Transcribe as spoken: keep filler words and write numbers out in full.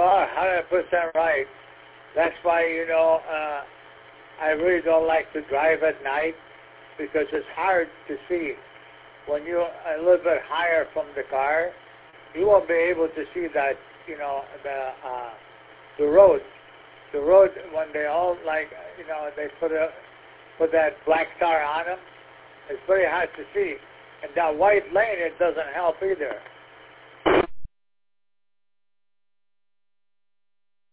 are one hundred percent right. That's why, you know, uh, I really don't like to drive at night because it's hard to see. When you're a little bit higher from the car, you won't be able to see that, you know, the uh, the road. The road, when they all, like, you know, they put a put that black tar on them, it's very hard to see. And that white lane, it doesn't help either.